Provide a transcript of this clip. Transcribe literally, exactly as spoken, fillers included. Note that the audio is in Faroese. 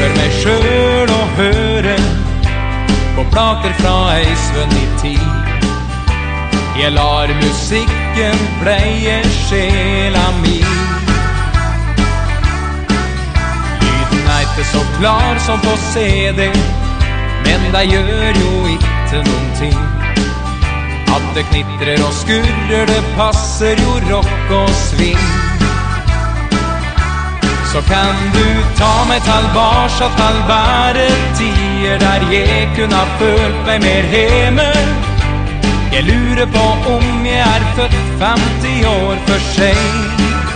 for meg selv å høre på plater fra ei svunnet tid. Jeg lar musikken pleie sjela mi. Lyden er ikke så klar som på C D, men det gjør jo ikke noen ting. At det knitrer og skurrer, det passer jo rock og sving. Så kan du ta meg tilbake til bare tider der jeg kunne ha følt meg mer hjemme. Jeg lurer på om jeg er født femti år for seg.